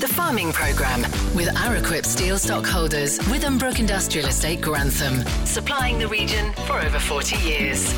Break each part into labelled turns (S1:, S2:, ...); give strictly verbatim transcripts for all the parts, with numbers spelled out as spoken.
S1: The Farming Programme with Araquip Steel Stockholders, Withambrook Industrial Estate, Grantham, supplying the region for over forty years.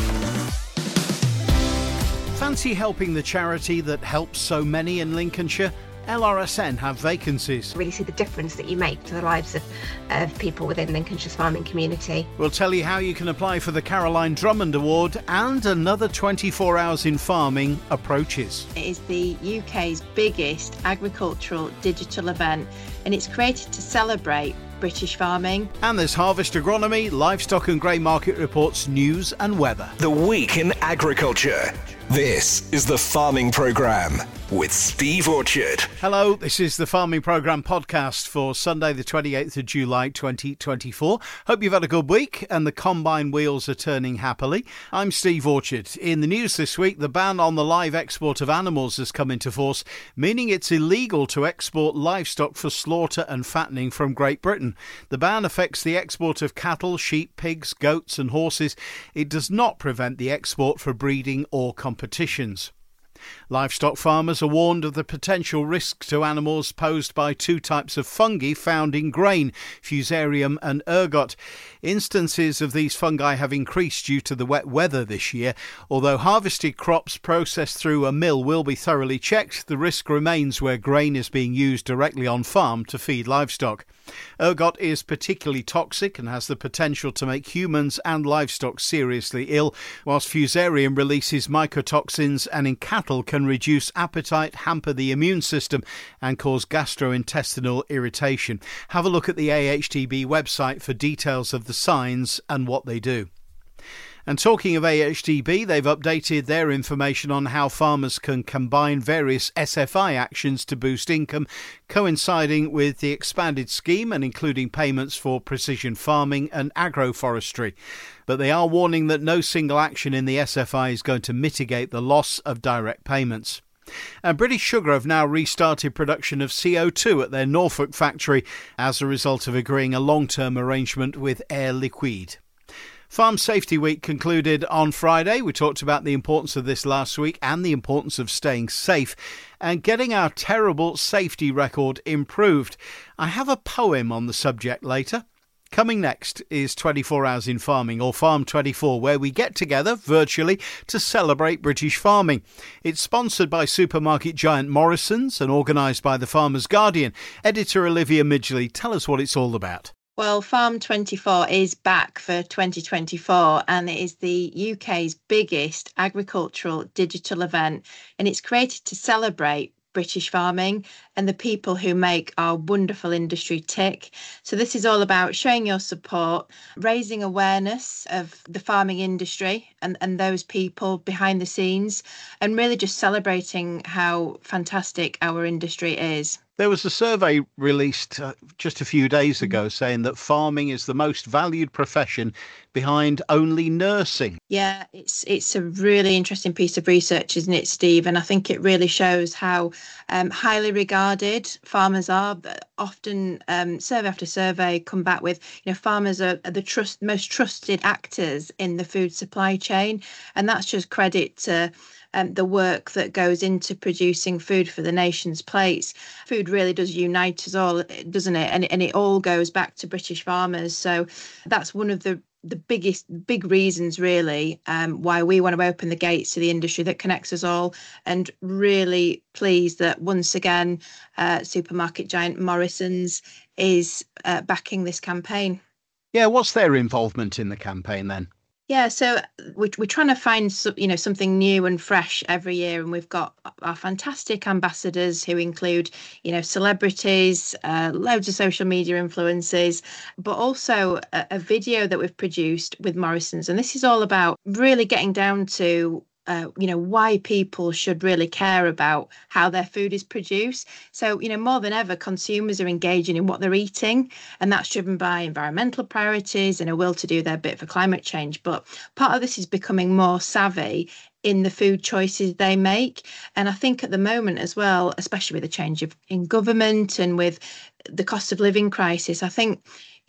S2: Fancy helping the charity that helps so many in Lincolnshire? L R S N have vacancies.
S3: Really see the difference that you make to the lives of, of people within Lincolnshire's farming community.
S2: We'll tell you how you can apply for the Caroline Drummond Award, and another twenty-four hours in farming approaches.
S4: It is the U K's biggest agricultural digital event, and it's created to celebrate British farming.
S2: And there's harvest agronomy, livestock and grey market reports, news and weather.
S5: The Week in Agriculture. This is the Farming Programme with Steve Orchard.
S2: Hello, this is the Farming Programme podcast for Sunday the twenty-eighth of July twenty twenty-four. Hope you've had a good week and the combine wheels are turning happily. I'm Steve Orchard. In the news this week, the ban on the live export of animals has come into force, meaning it's illegal to export livestock for slaughter and fattening from Great Britain. The ban affects the export of cattle, sheep, pigs, goats and horses. It does not prevent the export for breeding or competitions. Livestock farmers are warned of the potential risk to animals posed by two types of fungi found in grain, Fusarium and ergot. Instances of these fungi have increased due to the wet weather this year. Although harvested crops processed through a mill will be thoroughly checked, the risk remains where grain is being used directly on farm to feed livestock. Ergot is particularly toxic and has the potential to make humans and livestock seriously ill, whilst Fusarium releases mycotoxins and in cattle can reduce appetite, hamper the immune system and cause gastrointestinal irritation. Have a look at the A H T B website for details of the signs and what they do. And talking of A H T B, they've updated their information on how farmers can combine various S F I actions to boost income, coinciding with the expanded scheme and including payments for precision farming and agroforestry. But they are warning that no single action in the S F I is going to mitigate the loss of direct payments. And British Sugar have now restarted production of C O two at their Norfolk factory as a result of agreeing a long-term arrangement with Air Liquide. Farm Safety Week concluded on Friday. We talked about the importance of this last week and the importance of staying safe and getting our terrible safety record improved. I have a poem on the subject later. Coming next is twenty-four hours in Farming, or Farm twenty-four, where we get together virtually to celebrate British farming. It's sponsored by supermarket giant Morrisons and organised by the Farmers Guardian. Editor Olivia Midgley, tell us what it's all about.
S4: Well, Farm twenty-four is back for twenty twenty-four, and it is the U K's biggest agricultural digital event, and it's created to celebrate British farming and the people who make our wonderful industry tick. So this is all about showing your support, raising awareness of the farming industry and, and those people behind the scenes, and really just celebrating how fantastic our industry is.
S2: There was a survey released uh, just a few days ago saying that farming is the most valued profession behind only nursing.
S4: Yeah, it's it's a really interesting piece of research, isn't it, Steve? And I think it really shows how um, highly regarded farmers are. Often, um, survey after survey come back with, you know, farmers are, are the trust most trusted actors in the food supply chain, and that's just credit to Um, the work that goes into producing food for the nation's plates. Food really does unite us all, doesn't it? And, and it all goes back to British farmers. So that's one of the the biggest, big reasons really um, why we want to open the gates to the industry that connects us all, and really pleased that once again, uh, supermarket giant Morrisons is uh, backing this campaign.
S2: Yeah, what's their involvement in the campaign then?
S4: Yeah, so we're, we're trying to find, you know, something new and fresh every year, and we've got our fantastic ambassadors who include, you know, celebrities, uh, loads of social media influencers, but also a, a video that we've produced with Morrisons, and this is all about really getting down to Uh, you know, why people should really care about how their food is produced. So, you know, more than ever, consumers are engaging in what they're eating, and that's driven by environmental priorities and a will to do their bit for climate change. But part of this is becoming more savvy in the food choices they make. And I think at the moment as well, especially with the change of in government and with the cost of living crisis, I think,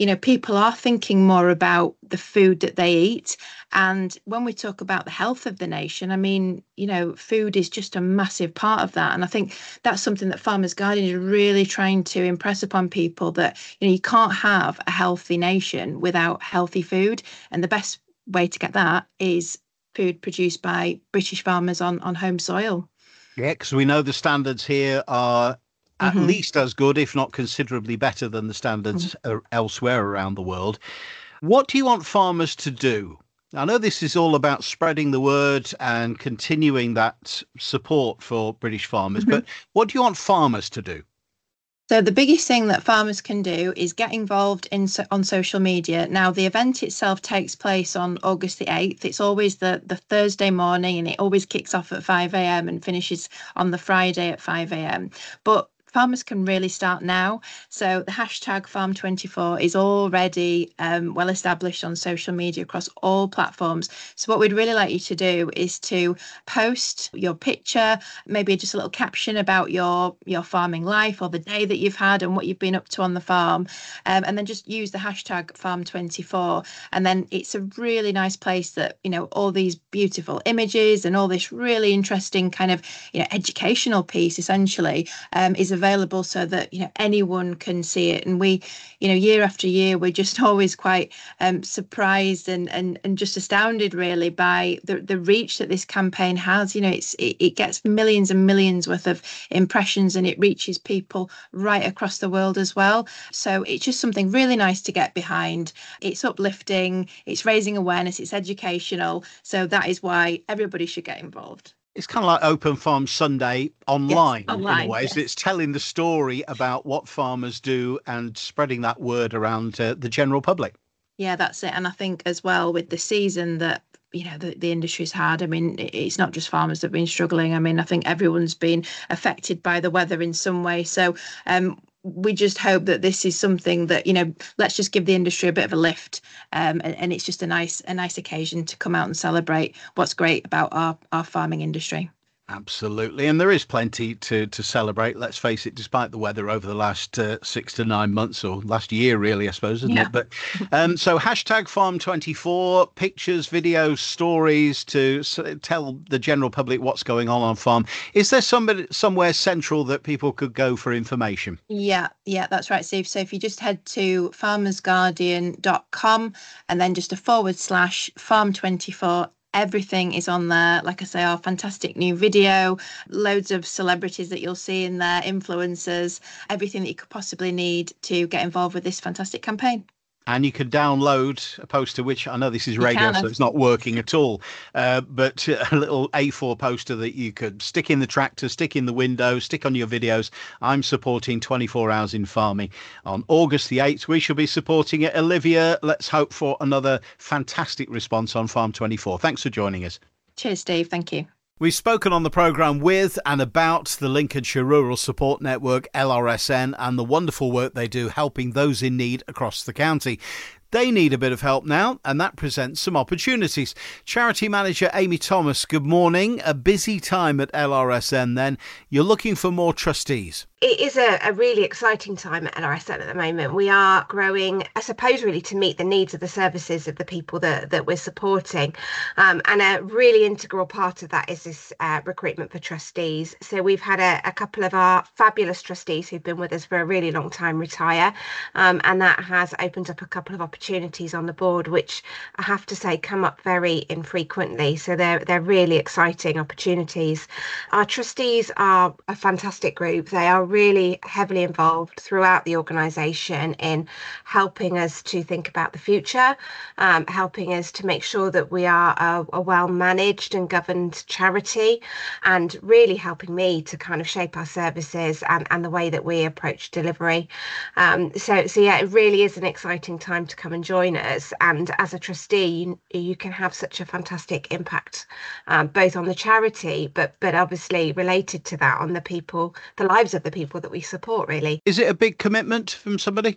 S4: you know, people are thinking more about the food that they eat. And when we talk about the health of the nation, I mean, you know, food is just a massive part of that. And I think that's something that Farmers Guardian is really trying to impress upon people, that, you know, you can't have a healthy nation without healthy food. And the best way to get that is food produced by British farmers on, on home soil.
S2: Yeah, because we know the standards here are at mm-hmm. least as good, if not considerably better than the standards mm-hmm. elsewhere around the world. What do you want farmers to do? I know this is all about spreading the word and continuing that support for British farmers, mm-hmm. but what do you want farmers to do?
S4: So the biggest thing that farmers can do is get involved in on social media. Now, the event itself takes place on August the eighth. It's always the, the Thursday morning, and it always kicks off at five a.m. and finishes on the Friday at five a.m. But farmers can really start now. So the hashtag farm twenty-four is already um, well established on social media across all platforms. So what we'd really like you to do is to post your picture, maybe just a little caption about your, your farming life or the day that you've had and what you've been up to on the farm. Um, and then just use the hashtag farm twenty-four. And then it's a really nice place that, you know, all these beautiful images and all this really interesting kind of, you know, educational piece essentially um, is available. available so that, you know, anyone can see it. And we, you know, year after year, we're just always quite um, surprised and, and and just astounded really by the, the reach that this campaign has. You know, it's it, it gets millions and millions worth of impressions, and it reaches people right across the world as well. So it's just something really nice to get behind. It's uplifting, it's raising awareness, it's educational. So that is why everybody should get involved.
S2: It's kind of like Open Farm Sunday online,
S4: yes, online
S2: in a way.
S4: yes.
S2: It's telling the story about what farmers do and spreading that word around uh, the general public.
S4: Yeah, that's it. And I think as well with the season that, you know, the, the industry's had, I mean, it's not just farmers that have been struggling. I mean, I think everyone's been affected by the weather in some way. So um, we just hope that this is something that, you know, let's just give the industry a bit of a lift. Um, and, and it's just a nice a nice occasion to come out and celebrate what's great about our, our farming industry.
S2: Absolutely. And there is plenty to, to celebrate, let's face it, despite the weather over the last uh, six to nine months or last year, really, I suppose, isn't
S4: yeah.
S2: it? But um, so hashtag farm twenty-four, pictures, videos, stories to s- tell the general public what's going on on farm. Is there somebody, somewhere central that people could go for information?
S4: Yeah, yeah, that's right, Steve. So if you just head to farmers guardian dot com and then just a forward slash farm twenty-four, everything is on there. Like I say, our fantastic new video, loads of celebrities that you'll see in there, influencers, everything that you could possibly need to get involved with this fantastic campaign.
S2: And you can download a poster, which I know this is radio, so it's not working at all, uh, but a little A four poster that you could stick in the tractor, stick in the window, stick on your videos. I'm supporting twenty-four hours in farming. On August the eighth, we shall be supporting it. Olivia, let's hope for another fantastic response on Farm twenty-four. Thanks for joining us.
S4: Cheers, Steve. Thank you.
S2: We've spoken on the programme with and about the Lincolnshire Rural Support Network, L R S N, and the wonderful work they do helping those in need across the county. They need a bit of help now, and that presents some opportunities. Charity Manager Amy Thomas, good morning. A busy time at L R S N then. You're looking for more trustees.
S3: It is a, a really exciting time at L R S N at the moment. We are growing, I suppose, really to meet the needs of the services of the people that, that we're supporting. Um, and a really integral part of that is this uh, recruitment for trustees. So we've had a, a couple of our fabulous trustees who've been with us for a really long time retire. Um, and that has opened up a couple of opportunities on the board, which I have to say come up very infrequently. So they're, they're really exciting opportunities. Our trustees are a fantastic group. They are really heavily involved throughout the organisation in helping us to think about the future, um, helping us to make sure that we are a, a well managed and governed charity, and really helping me to kind of shape our services and, and the way that we approach delivery. Um, so, so yeah, it really is an exciting time to come and join us. And as a trustee, you, you can have such a fantastic impact, um, both on the charity, but but obviously related to that on the people, the lives of the people that we support, really.
S2: Is it a big commitment from somebody?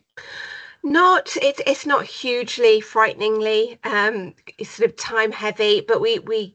S3: Not, it's it's not hugely, frighteningly, um, it's sort of time heavy, but we we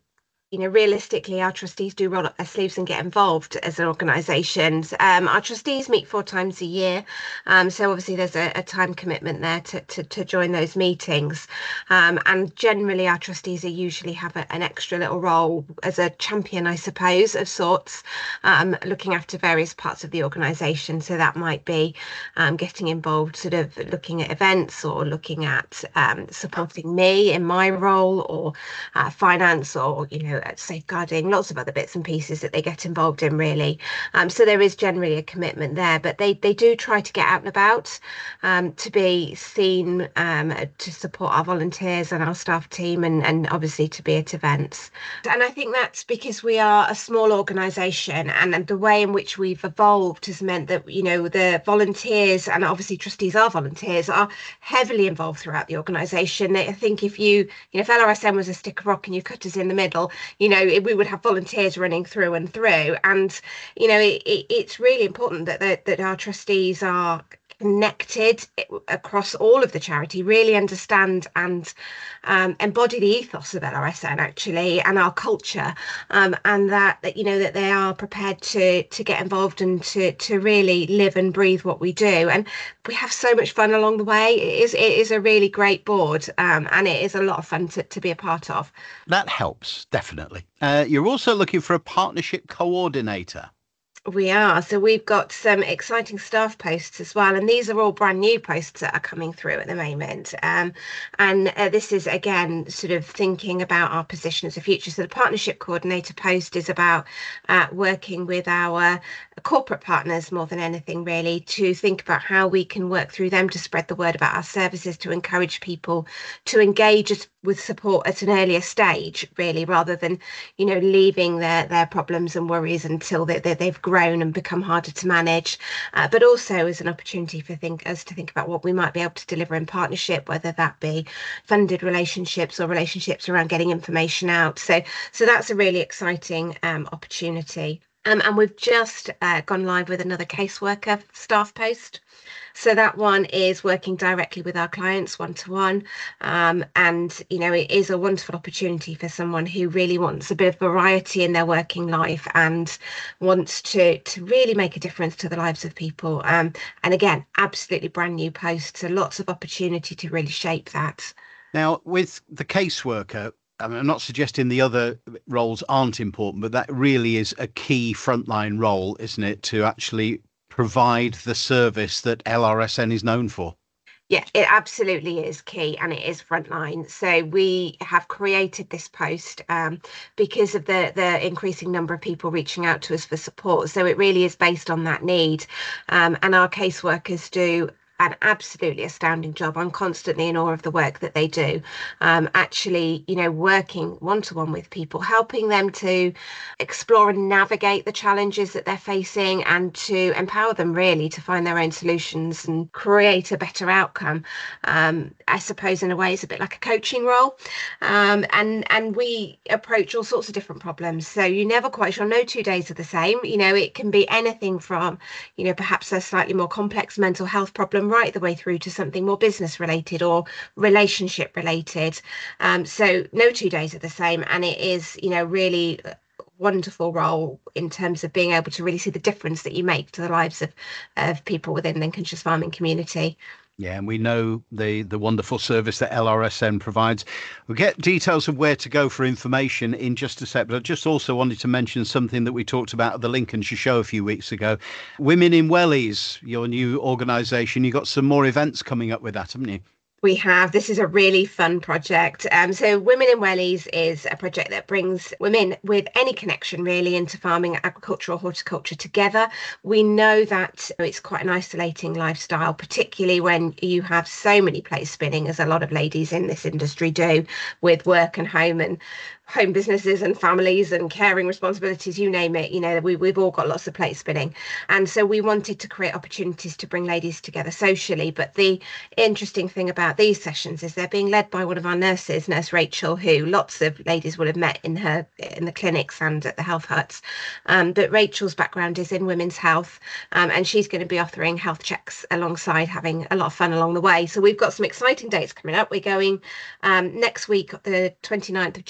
S3: you know, realistically, our trustees do roll up their sleeves and get involved as an organisation. Um, our trustees meet four times a year. Um, so obviously there's a, a time commitment there to, to, to join those meetings. Um, and generally our trustees are usually have a, an extra little role as a champion, I suppose, of sorts, um, looking after various parts of the organisation. So that might be um, getting involved, sort of looking at events or looking at um, supporting me in my role, or uh, finance, or, you know, safeguarding, lots of other bits and pieces that they get involved in, really. Um, so there is generally a commitment there, but they they do try to get out and about, um, to be seen, um, to support our volunteers and our staff team, and, and obviously to be at events. And I think that's because we are a small organisation, and, and the way in which we've evolved has meant that, you know, the volunteers, and obviously trustees are volunteers, are heavily involved throughout the organisation. I think if you, you know, if L R S N was a stick of rock and you cut us in the middle, you know, we would have volunteers running through and through. And, you know, it, it, it's really important that, that that our trustees are connected across all of the charity, really understand and um, embody the ethos of L R S N, actually, and our culture, um, and that, that, you know, that they are prepared to to get involved and to to really live and breathe what we do. And we have so much fun along the way. It is it is a really great board, um, and it is a lot of fun to, to be a part of.
S2: That helps, definitely. Uh, you're also looking for a partnership coordinator.
S3: We are. So we've got some exciting staff posts as well. And these are all brand new posts that are coming through at the moment. Um, and uh, this is, again, sort of thinking about our position as a future. So the partnership coordinator post is about uh, working with our corporate partners more than anything, really, to think about how we can work through them to spread the word about our services, to encourage people to engage us with support at an earlier stage, really, rather than, you know, leaving their their problems and worries until they, they, they've grown and become harder to manage, uh, but also as an opportunity for think us to think about what we might be able to deliver in partnership, whether that be funded relationships or relationships around getting information out. So so that's a really exciting um, opportunity. Um, and we've just uh, gone live with another caseworker staff post. So that one is working directly with our clients one-to-one. Um, and, you know, it is a wonderful opportunity for someone who really wants a bit of variety in their working life and wants to, to really make a difference to the lives of people. Um, and again, absolutely brand new posts, so lots of opportunity to really shape that.
S2: Now, with the caseworker, I mean, I'm not suggesting the other roles aren't important, but that really is a key frontline role, isn't it, to actually provide the service that L R S N is known for?
S3: Yeah, it absolutely is key, and it is frontline. So we have created this post um, because of the the increasing number of people reaching out to us for support. So it really is based on that need, um, and our caseworkers do an absolutely astounding job. I'm constantly in awe of the work that they do. Um, actually, you know, working one-to-one with people, helping them to explore and navigate the challenges that they're facing, and to empower them really to find their own solutions and create a better outcome. Um, I suppose in a way it's a bit like a coaching role. Um, and, and we approach all sorts of different problems. So you're never quite sure, no two days are the same. You know, it can be anything from, you know, perhaps a slightly more complex mental health problem right the way through to something more business related or relationship related. Um, so no two days are the same, and it is, you know, really wonderful role in terms of being able to really see the difference that you make to the lives of, of people within the Lincolnshire farming community.
S2: Yeah, and we know the the wonderful service that L R S N provides. We'll get details of where to go for information in just a sec, but I just also wanted to mention something that we talked about at the Lincolnshire show a few weeks ago. Women in Wellies, your new organisation, you've got some more events coming up with that, haven't you?
S3: We have. This is a really fun project. Um, so Women in Wellies is a project that brings women with any connection really into farming, agriculture or horticulture together. We know that it's quite an isolating lifestyle, particularly when you have so many plates spinning, as a lot of ladies in this industry do, with work and home and home businesses and families and caring responsibilities, you name it. You know, we, we've all got lots of plates spinning. And so we wanted to create opportunities to bring ladies together socially. But the interesting thing about these sessions is they're being led by one of our nurses, Nurse Rachel, who lots of ladies will have met in her in the clinics and at the health huts. Um, but Rachel's background is in women's health, um, and she's going to be offering health checks alongside having a lot of fun along the way. So we've got some exciting dates coming up. We're going um, next week, the twenty-ninth of July, we're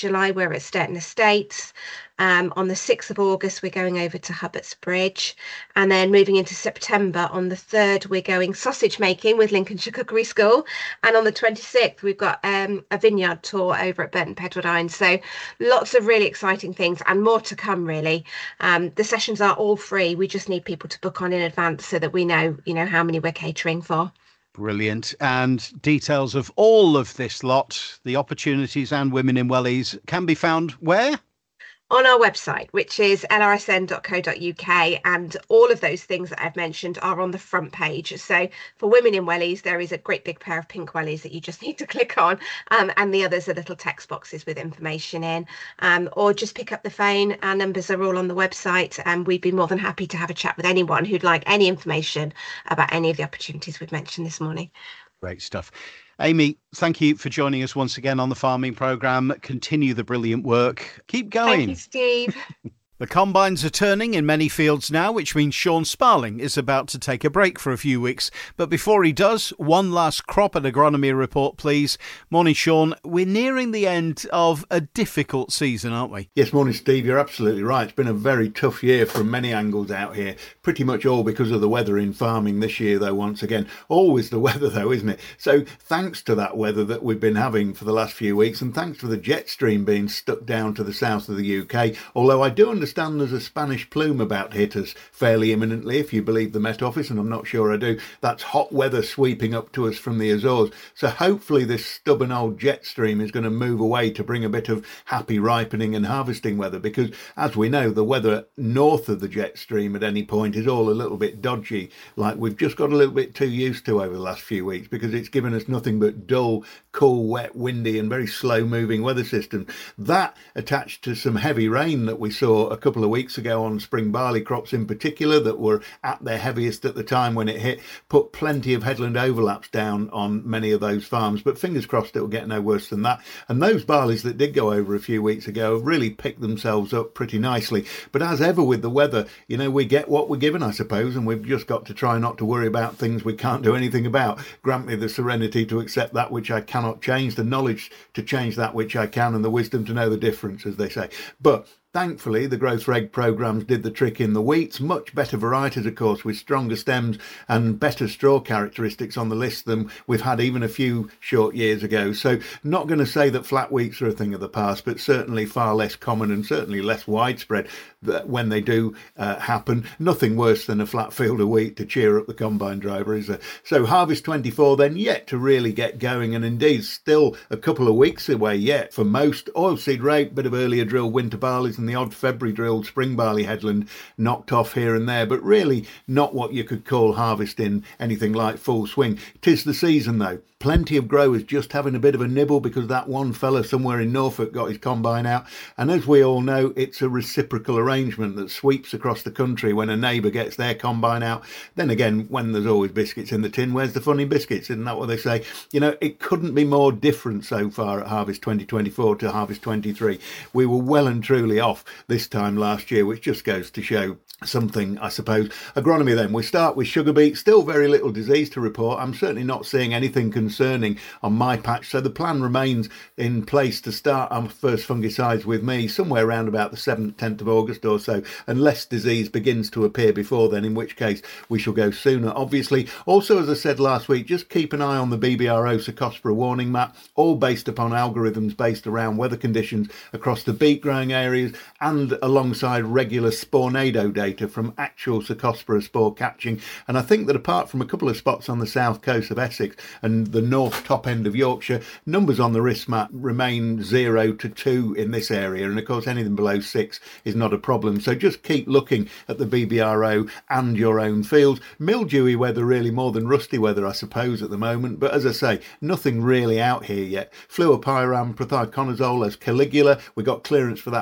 S3: We're at Sturton Estates. Um, on the sixth of August, we're going over to Hubbards Bridge. And then moving into September, on the third, we're going sausage making with Lincolnshire Cookery School. And on the twenty-sixth, we've got um, a vineyard tour over at Burton Pedwardine. So lots of really exciting things and more to come, really. Um, the sessions are all free. We just need people to book on in advance so that we know, you know, how many we're catering for.
S2: Brilliant. And details of all of this lot, the opportunities and Women in Wellies, can be found where?
S3: On our website, which is l r s n dot co dot u k, and all of those things that I've mentioned are on the front page. So for Women in Wellies, there is a great big pair of pink wellies that you just need to click on, um, and the others are little text boxes with information in, um, or just pick up the phone. Our numbers are all on the website, and we'd be more than happy to have a chat with anyone who'd like any information about any of the opportunities we've mentioned this morning.
S2: Great stuff. Amy, thank you for joining us once again on the Farming Programme. Continue the brilliant work. Keep going.
S3: Thank you, Steve.
S2: The combines are turning in many fields now, which means Sean Sparling is about to take a break for a few weeks. But before he does, one last crop and agronomy report, please. Morning, Sean. We're nearing the end of a difficult season, aren't we?
S6: Yes, morning, Steve. You're absolutely right. It's been a very tough year from many angles out here. Pretty much all because of the weather in farming this year, though, once again. Always the weather, though, isn't it? So thanks to that weather that we've been having for the last few weeks, and thanks to the jet stream being stuck down to the south of the U K, although I do understand there's a Spanish plume about to hit us fairly imminently, if you believe the Met Office, and I'm not sure I do. That's hot weather sweeping up to us from the Azores. So hopefully this stubborn old jet stream is going to move away to bring a bit of happy ripening and harvesting weather, because as we know, the weather north of the jet stream at any point is all a little bit dodgy, like we've just got a little bit too used to over the last few weeks, because it's given us nothing but dull, cool, wet, windy and very slow moving weather systems. That attached to some heavy rain that we saw a couple of weeks ago on spring barley crops in particular that were at their heaviest at the time when it hit, put plenty of headland overlaps down on many of those farms. But fingers crossed it will get no worse than that. And those barleys that did go over a few weeks ago have really picked themselves up pretty nicely. But as ever with the weather, you know, we get what we're given, I suppose, and we've just got to try not to worry about things we can't do anything about. Grant me the serenity to accept that which I cannot change, the knowledge to change that which I can, and the wisdom to know the difference, as they say. But thankfully, the growth reg programmes did the trick in the wheats. Much better varieties, of course, with stronger stems and better straw characteristics on the list than we've had even a few short years ago. So not going to say that flat wheats are a thing of the past, but certainly far less common and certainly less widespread that when they do uh, happen. Nothing worse than a flat field of wheat to cheer up the combine driver, is there? So harvest twenty-four then yet to really get going, and indeed still a couple of weeks away yet for most. Oilseed rape, bit of earlier drilled winter barleys and the odd February drilled spring barley headland knocked off here and there, but really not what you could call harvest in anything like full swing. 'Tis the season though. Plenty of growers just having a bit of a nibble because that one fella somewhere in Norfolk got his combine out. And as we all know, it's a reciprocal arrangement that sweeps across the country when a neighbour gets their combine out. Then again, when there's always biscuits in the tin, where's the fun in biscuits? Isn't that what they say? You know, it couldn't be more different so far at Harvest twenty twenty-four to Harvest twenty-three. We were well and truly off this time last year, which just goes to show something, I suppose. Agronomy then. We start with sugar beet. Still very little disease to report. I'm certainly not seeing anything concerning on my patch. So the plan remains in place to start our first fungicides with me somewhere around about the seventh, tenth of August or so, unless disease begins to appear before then, in which case we shall go sooner, obviously. Also, as I said last week, just keep an eye on the B B R O Cercospora warning map, all based upon algorithms based around weather conditions across the beet growing areas and alongside regular Spornado data from actual Cercospora spore catching. And I think that apart from a couple of spots on the south coast of Essex and the north top end of Yorkshire, numbers on the risk map remain zero to two in this area. And of course, anything below six is not a problem. So just keep looking at the B B R O and your own fields. Mildewy weather, really more than rusty weather, I suppose, at the moment. But as I say, nothing really out here yet. Fluopyram, prothioconazole as Caligula. We got clearance for that a couple of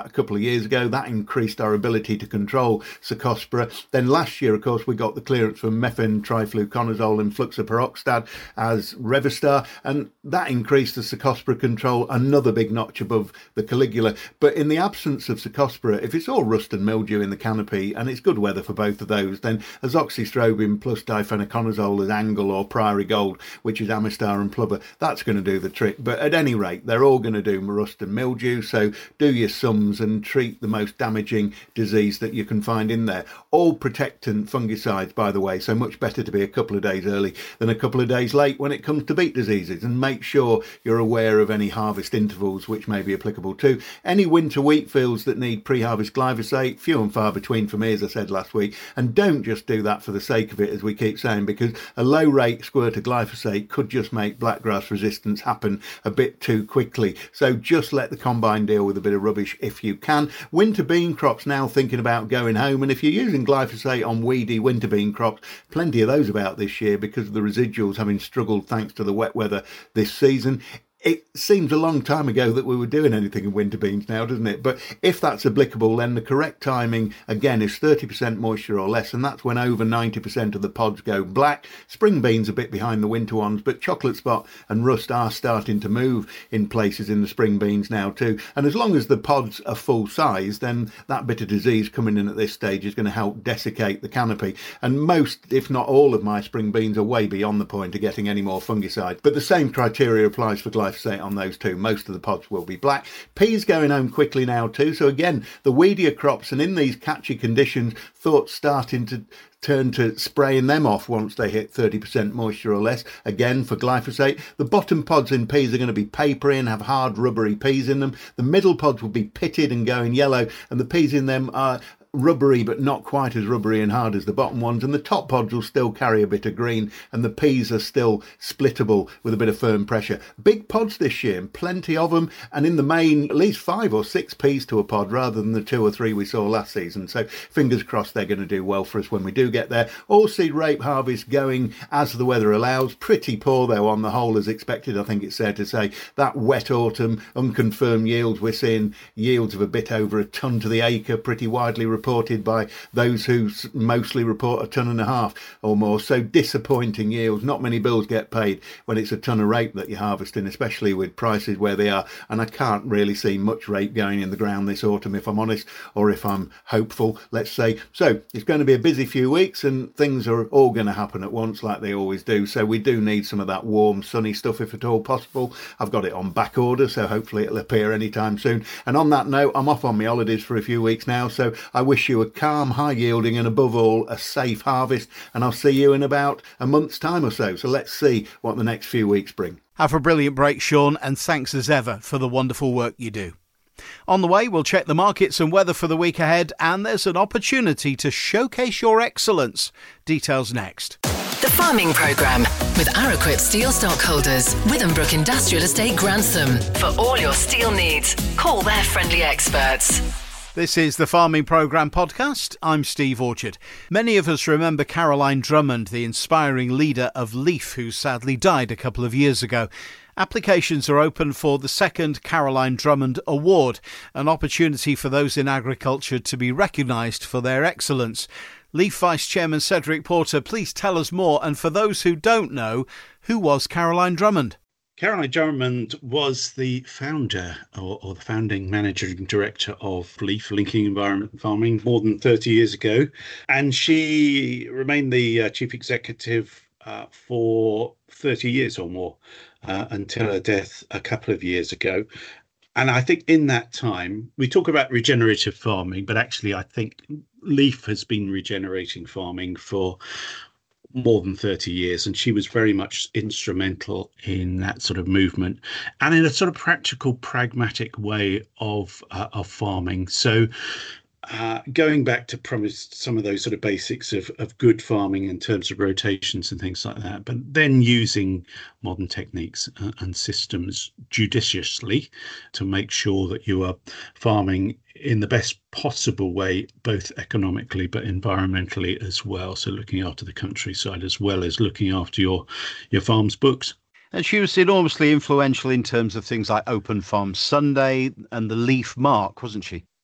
S6: years ago. That increased our ability to control Cercospora. Then last year, of course, we got the clearance for methyltrifluconazole and fluxaperoxidase as Revastar, and that increased the Cercospora control another big notch above the Caligula. But in the absence of Cercospora, if it's all rust and mildew in the canopy, and it's good weather for both of those, then azoxystrobin plus difenoconazole as Angle or Priory Gold, which is Amistar and Plover, that's going to do the trick. But at any rate, they're all going to do rust and mildew, so do your sums and treat the most damaging disease that you can find in there. All protectant fungicides, by the way, so much better to be a couple of days early than a couple of days late when it comes to beet diseases. And make sure you're aware of any harvest intervals which may be applicable too. Any winter wheat fields that need pre-harvest glyphosate, few and far between for me, as I said last week. And don't just do that for the sake of it, as we keep saying, because a low rate squirt of glyphosate could just make blackgrass resistance happen a bit too quickly. So just let the combine deal with a bit of rubbish if you can. Winter bean crops now thinking about going home, and if you're using glyphosate on weedy winter bean crops, plenty of those about this year because of the residuals having struggled thanks to the wet weather this season. It seems a long time ago that we were doing anything in winter beans now, doesn't it? But if that's applicable, then the correct timing, again, is thirty percent moisture or less, and that's when over ninety percent of the pods go black. Spring beans a bit behind the winter ones, but chocolate spot and rust are starting to move in places in the spring beans now too. And as long as the pods are full size, then that bit of disease coming in at this stage is going to help desiccate the canopy. And most, if not all, of my spring beans are way beyond the point of getting any more fungicide. But the same criteria applies for glyphosate on those two. Most of the pods will be black. Peas going home quickly now too. So again, the weedier crops and in these catchy conditions, thoughts starting to turn to spraying them off once they hit thirty percent moisture or less. Again, for glyphosate, the bottom pods in peas are going to be papery and have hard rubbery peas in them. The middle pods will be pitted and going yellow, and the peas in them are rubbery but not quite as rubbery and hard as the bottom ones, and the top pods will still carry a bit of green, and the peas are still splittable with a bit of firm pressure. Big pods this year, and plenty of them, and in the main at least five or six peas to a pod rather than the two or three we saw last season. So fingers crossed they're going to do well for us when we do get there. All seed rape harvest going as the weather allows. Pretty poor though on the whole, as expected. I think it's fair to say that wet autumn, unconfirmed yields, we're seeing yields of a bit over a tonne to the acre, pretty widely reported by those who mostly report a tonne and a half or more. So disappointing yields. Not many bills get paid when it's a tonne of rape that you're harvesting, especially with prices where they are. And I can't really see much rape going in the ground this autumn, if I'm honest, or if I'm hopeful, let's say. So it's going to be a busy few weeks, and things are all going to happen at once like they always do. So we do need some of that warm, sunny stuff if at all possible. I've got it on back order, so hopefully it'll appear anytime soon. And on that note, I'm off on my holidays for a few weeks now, so I wish you a calm, high yielding, and above all, a safe harvest. And I'll see you in about a month's time or so. So let's see what the next few weeks bring.
S2: Have a brilliant break, Sean, and thanks as ever for the wonderful work you do. On the way, we'll check the markets and weather for the week ahead, and there's an opportunity to showcase your excellence. Details next.
S1: The Farming Programme with Araquip Steel Stockholders, Withambrook Industrial Estate, Grantham. For all your steel needs, call their friendly experts.
S2: This is the Farming Programme podcast. I'm Steve Orchard. Many of us remember Caroline Drummond, the inspiring leader of Leaf, who sadly died a couple of years ago. Applications are open for the second Caroline Drummond Award, an opportunity for those in agriculture to be recognised for their excellence. Leaf Vice Chairman Cedric Porter, please tell us more. And for those who don't know, who was Caroline Drummond?
S7: Caroline Drummond was the founder or, or the founding managing director of Leaf, Linking Environment Farming, more than thirty years ago. And she remained the uh, chief executive uh, for thirty years or more uh, until her death a couple of years ago. And I think in that time, we talk about regenerative farming, but actually I think Leaf has been regenerating farming for more than thirty years, and she was very much instrumental in that sort of movement and in a sort of practical, pragmatic way of uh, of farming. So uh, going back to promise some of those sort of basics of, of good farming in terms of rotations and things like that, but then using modern techniques and systems judiciously to make sure that you are farming in the best possible way, both economically but environmentally as well. So looking after the countryside as well as looking after your your farm's books.
S2: And she was enormously influential in terms of things like Open Farm Sunday and the Leaf Mark, wasn't she?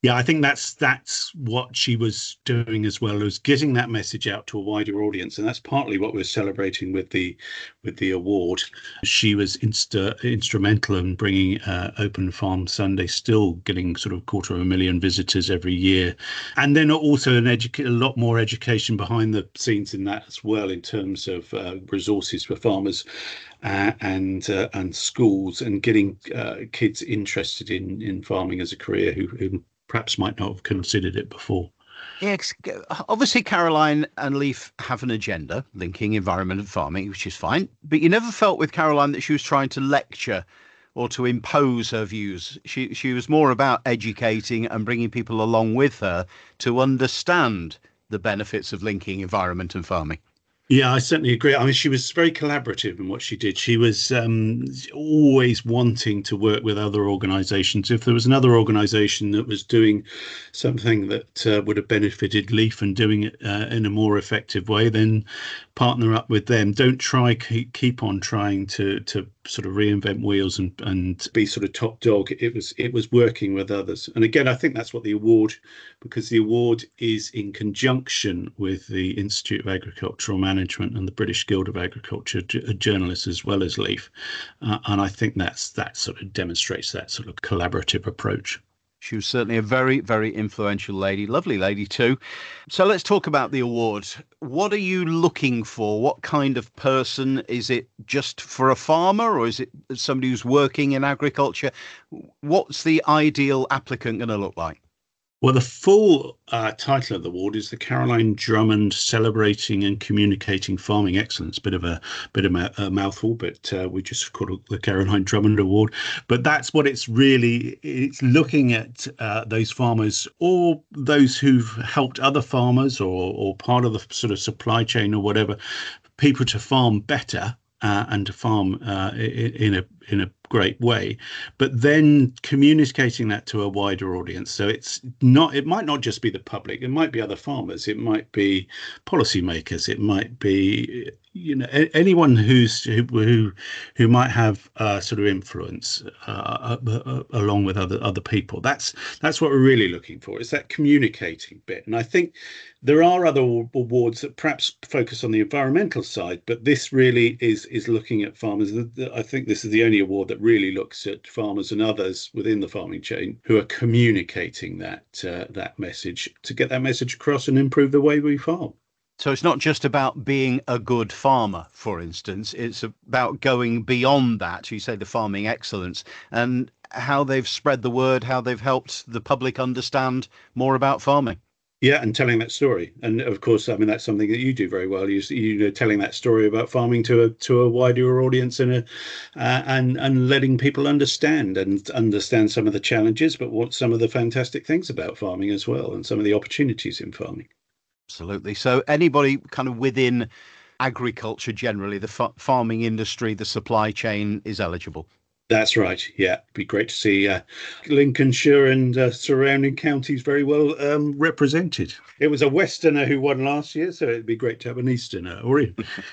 S7: Yeah, I think that's that's what she was doing as well, as getting that message out to a wider audience, and that's partly what we're celebrating with the with the award. She was insta, instrumental in bringing uh, Open Farm Sunday, still getting sort of quarter of a million visitors every year, and then also an educa- a lot more education behind the scenes in that as well, in terms of uh, resources for farmers. Uh, and uh, and schools, and getting uh, kids interested in in farming as a career who, who perhaps might not have considered it before.
S2: Yeah, obviously Caroline and Leaf have an agenda linking environment and farming, which is fine. But you never felt with Caroline that she was trying to lecture or to impose her views. She she was more about educating and bringing people along with her to understand the benefits of linking environment and farming.
S7: Yeah, I certainly agree. I mean, she was very collaborative in what she did. She was um, always wanting to work with other organisations. If there was another organisation that was doing something that uh, would have benefited Leaf and doing it uh, in a more effective way, then partner up with them. Don't try keep, keep on trying to to sort of reinvent wheels and and be sort of top dog. It was it was working with others. And again, I think that's what the award, because the award is in conjunction with the Institute of Agricultural Management and the British Guild of Agriculture journalists, as well as Leaf. Uh, and I think that's that sort of demonstrates that sort of collaborative approach.
S2: She was certainly a very, very influential lady, lovely lady too. So let's talk about the award. What are you looking for? What kind of person? Is it just for a farmer, or is it somebody who's working in agriculture? What's the ideal applicant going to look like?
S7: Well, the full uh, title of the award is the Caroline Drummond Celebrating and Communicating Farming Excellence. Bit of a bit of a, a mouthful, but uh, we just called it the Caroline Drummond Award. But that's what it's really. It's looking at uh, those farmers, or those who've helped other farmers, or or part of the sort of supply chain or whatever, people to farm better uh, and to farm uh, in, in a in a great way, but then communicating that to a wider audience. So it's not, it might not just be the public, it might be other farmers, it might be policymakers, it might be, you know, anyone who's who who, who might have uh, sort of influence uh, uh, along with other other people. That's that's what we're really looking for, is that communicating bit. And I think there are other awards that perhaps focus on the environmental side, but this really is is looking at farmers. I think this is the only award that really looks at farmers and others within the farming chain who are communicating that uh, that message, to get that message across and improve the way we farm.
S2: So it's not just about being a good farmer, for instance. It's about going beyond that. You say the farming excellence, and how they've spread the word, how they've helped the public understand more about farming.
S7: Yeah, and telling that story. And of course, I mean, that's something that you do very well. You, you know, telling that story about farming to a to a wider audience, and a, uh, and and letting people understand and understand some of the challenges, but what some of the fantastic things about farming as well, and some of the opportunities in farming.
S2: Absolutely. So anybody kind of within agriculture generally, the fa- farming industry, the supply chain, is eligible.
S7: That's right. Yeah, it'd be great to see uh, Lincolnshire and uh, surrounding counties very well um, represented. It was a Westerner who won last year, so it'd be great to have an Easterner. Or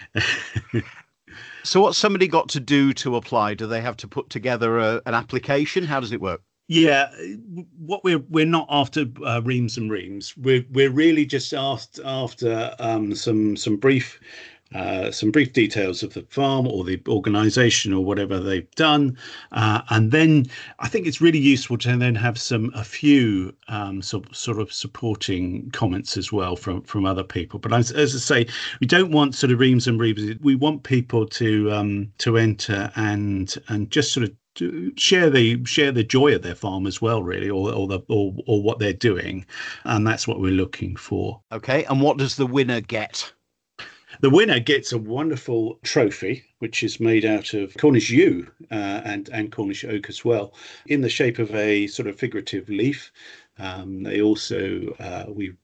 S2: So what's somebody got to do to apply? Do they have to put together a, an application? How does it work?
S7: Yeah, what we're we're not after uh, reams and reams. We're we're really just asked after um, some some brief. Uh, some brief details of the farm or the organisation or whatever they've done, uh, and then I think it's really useful to then have some a few um, so, sort of supporting comments as well from from other people. But as, as I say, we don't want sort of reams and reams. We want people to um, to enter and and just sort of to share the share the joy of their farm as well, really, or or the or, or what they're doing, and that's what we're looking for.
S2: Okay, and what does the winner get?
S7: The winner gets a wonderful trophy, which is made out of Cornish yew uh, and, and Cornish oak as well, in the shape of a sort of figurative leaf. Um, they also, uh, we, we've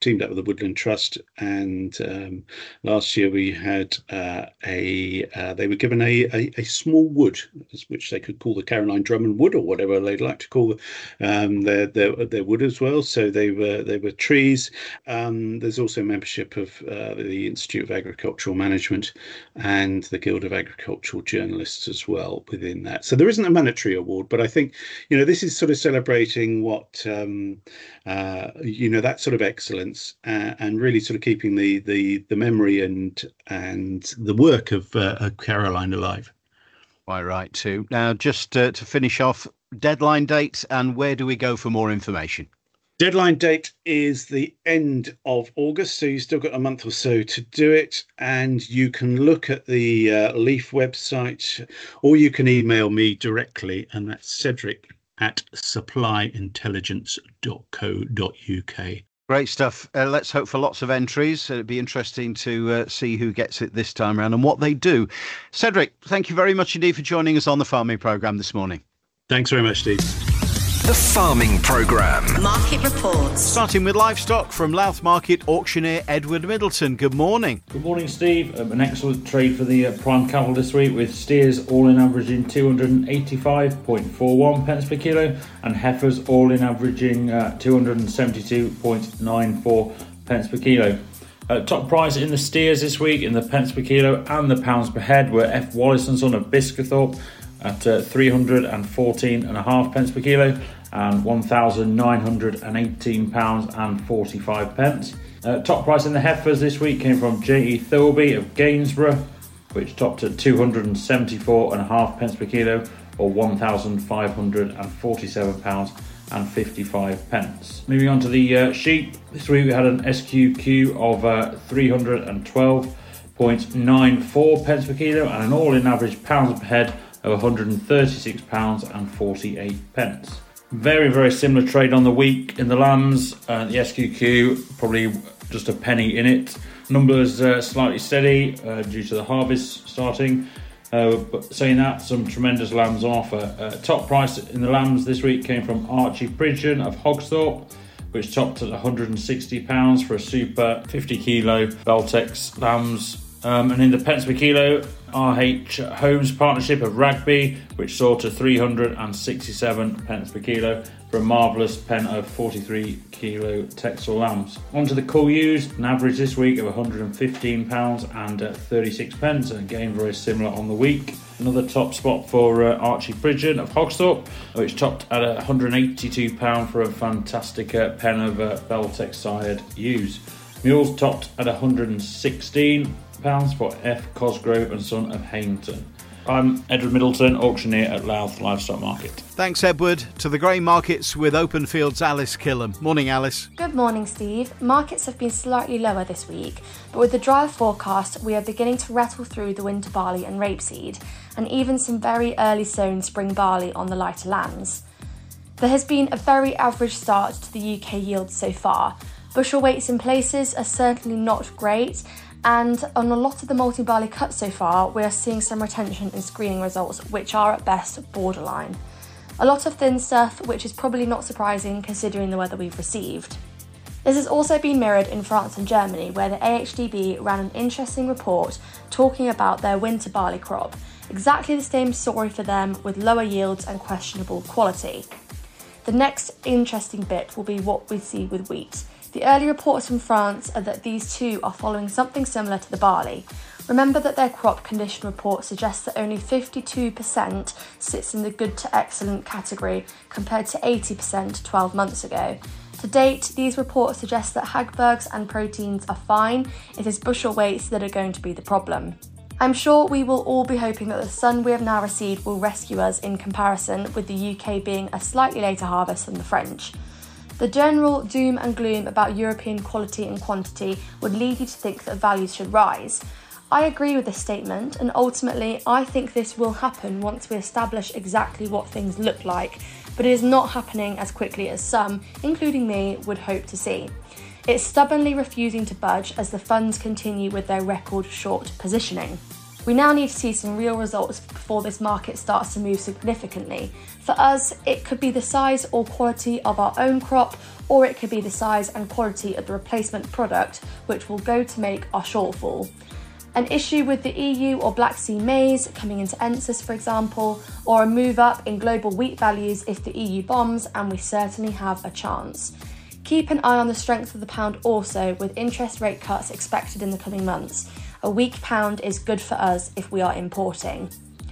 S7: teamed up with the Woodland Trust, and um, last year we had uh, a uh, they were given a, a a small wood, which they could call the Caroline Drummond wood, or whatever they'd like to call um, their, their their wood as well. So they were they were trees. Um, there's also membership of uh, the Institute of Agricultural Management and the Guild of Agricultural Journalists as well within that. So there isn't a monetary award, but I think, you know, this is sort of celebrating what um, uh, you know, that sort of excellence, uh, and really sort of keeping the the the memory and and the work of, uh, of Caroline alive.
S2: Quite right too. Now, just uh, to finish off, deadline date and where do we go for more information?
S7: Deadline date is the end of August, so you've still got a month or so to do it, and you can look at the uh, Leaf website, or you can email me directly, and that's Cedric at supply intelligence dot co dot uk.
S2: Great stuff. Uh, let's hope for lots of entries. It'd be interesting to uh, see who gets it this time around and what they do. Cedric, thank you very much indeed for joining us on the Farming Programme this morning.
S7: Thanks very much, Steve.
S5: The Farming Programme.
S1: Market reports.
S2: Starting with livestock from Louth Market auctioneer Edward Middleton. Good morning.
S8: Good morning, Steve. Um, an excellent trade for the uh, prime cattle this week, with steers all in averaging two hundred eighty-five point four one pence per kilo and heifers all in averaging uh, two hundred seventy-two point nine four pence per kilo. Uh, top price in the steers this week in the pence per kilo and the pounds per head were F. Wallace and Son of Biscathorpe at uh, three hundred fourteen point five pence per kilo and one thousand nine hundred eighteen pounds and forty-five pence. Uh, top price in the heifers this week came from J E Thirlby of Gainsborough, which topped at two hundred seventy-four point five pence per kilo or one thousand five hundred forty-seven pounds and fifty-five pence. Moving on to the uh, sheep, this week we had an S Q Q of uh, three hundred twelve point nine four pence per kilo and an all-in average pounds per head of one hundred thirty-six pounds and forty-eight pence. Very, very similar trade on the week in the lambs. Uh, the S Q Q, probably just a penny in it. Numbers uh, slightly steady uh, due to the harvest starting. Uh, but saying that, some tremendous lambs on offer. Uh, top price in the lambs this week came from Archie Pridgeon of Hogsthorpe, which topped at one hundred sixty pounds for a super fifty kilo Beltex lambs. Um, and in the pence per kilo, R H Homes Partnership of Rugby, which sold to three hundred sixty-seven pence per kilo for a marvellous pen of forty-three kilo Texel lambs. On to the cull ewes, an average this week of one hundred fifteen pounds and thirty-six pence, and again very similar on the week. Another top spot for uh, Archie Pridgeon of Hogsthorpe, which topped at one hundred eighty-two pounds for a fantastic uh, pen of uh, Beltex sired ewes. Mules topped at one hundred sixteen pounds for F. Cosgrove and Son of Hainton. I'm Edward Middleton, auctioneer at Louth Livestock Market.
S2: Thanks, Edward. To the grain markets with Openfield's Alice Killam. Morning, Alice.
S9: Good morning, Steve. Markets have been slightly lower this week, but with the drier forecast, we are beginning to rattle through the winter barley and rapeseed, and even some very early sown spring barley on the lighter lands. There has been a very average start to the U K yields so far. Bushel weights in places are certainly not great, and on a lot of the malting barley cut so far, we are seeing some retention in screening results, which are at best borderline. A lot of thin stuff, which is probably not surprising considering the weather we've received. This has also been mirrored in France and Germany, where the A H D B ran an interesting report talking about their winter barley crop. Exactly the same story for them, with lower yields and questionable quality. The next interesting bit will be what we see with wheat. The early reports from France are that these two are following something similar to the barley. Remember that their crop condition report suggests that only fifty-two percent sits in the good to excellent category compared to eighty percent twelve months ago. To date, these reports suggest that Hagbergs and proteins are fine. It is bushel weights that are going to be the problem. I'm sure we will all be hoping that the sun we have now received will rescue us in comparison, with the U K being a slightly later harvest than the French. The general doom and gloom about European quality and quantity would lead you to think that values should rise. I agree with this statement, and ultimately I think this will happen once we establish exactly what things look like, but it is not happening as quickly as some, including me, would hope to see. It's stubbornly refusing to budge as the funds continue with their record short positioning. We now need to see some real results before this market starts to move significantly. For us, it could be the size or quality of our own crop, or it could be the size and quality of the replacement product, which will go to make our shortfall. An issue with the E U or Black Sea maize coming into Ensus, for example, or a move up in global wheat values if the E U bombs, and we certainly have a chance. Keep an eye on the strength of the pound also, with interest rate cuts expected in the coming months. A weak pound is good for us if we are importing.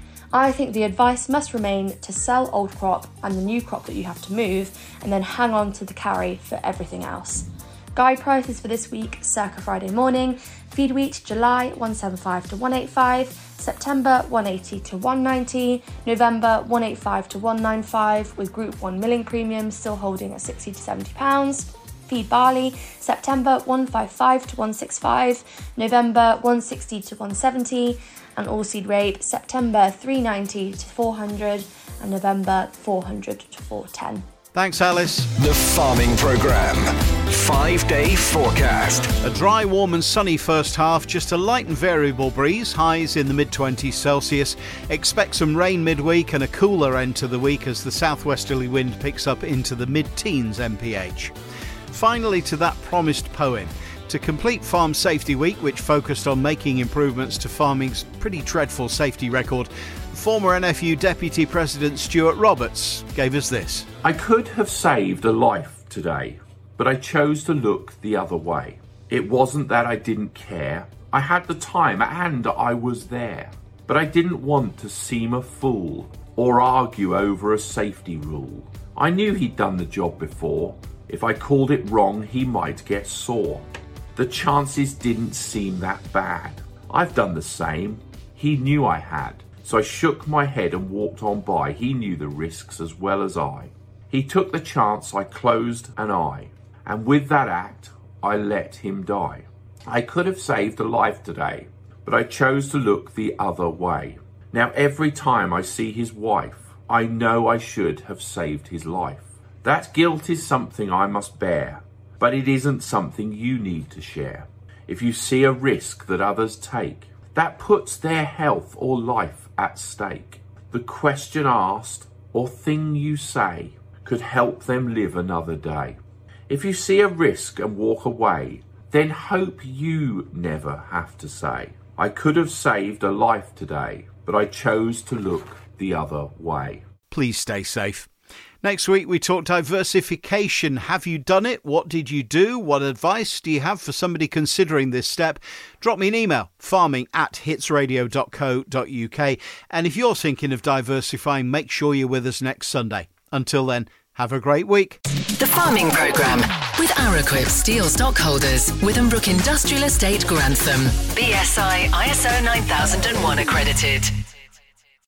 S9: I think the advice must remain to sell old crop and the new crop that you have to move, and then hang on to the carry for everything else. Guide prices for this week, circa Friday morning. Feed wheat July one seventy-five to one eighty-five, September one eighty to one ninety, November one eighty-five to one ninety-five, with Group one milling premium still holding at sixty to seventy pounds. Feed barley, September one fifty-five to one sixty-five, November one sixty to one seventy, and oilseed rape, September three ninety to four hundred, and November four hundred to four ten.
S2: Thanks, Alice.
S5: The Farming Programme. Five-day forecast.
S2: A dry, warm and sunny first half, just a light and variable breeze, highs in the mid-twenties Celsius. Expect some rain midweek and a cooler end to the week as the southwesterly wind picks up into the mid-teens M P H. Finally, to that promised poem. To complete Farm Safety Week, which focused on making improvements to farming's pretty dreadful safety record, former N F U Deputy President Stuart Roberts gave us this.
S10: I could have saved a life today, but I chose to look the other way. It wasn't that I didn't care. I had the time and I was there. But I didn't want to seem a fool or argue over a safety rule. I knew he'd done the job before. If I called it wrong, he might get sore. The chances didn't seem that bad. I've done the same. He knew I had. So I shook my head and walked on by. He knew the risks as well as I. He took the chance, I closed an eye. And with that act, I let him die. I could have saved a life today, but I chose to look the other way. Now every time I see his wife, I know I should have saved his life. That guilt is something I must bear, but it isn't something you need to share. If you see a risk that others take, that puts their health or life at stake, the question asked or thing you say could help them live another day. If you see a risk and walk away, then hope you never have to say, I could have saved a life today, but I chose to look the other way.
S2: Please stay safe. Next week, we talk diversification. Have you done it? What did you do? What advice do you have for somebody considering this step? Drop me an email, farming at hitsradio dot co dot uk. And if you're thinking of diversifying, make sure you're with us next Sunday. Until then, have a great week.
S1: The Farming Programme with Araquip Steel Stockholders, Withambrook Industrial Estate, Grantham. B S I I S O nine thousand one accredited.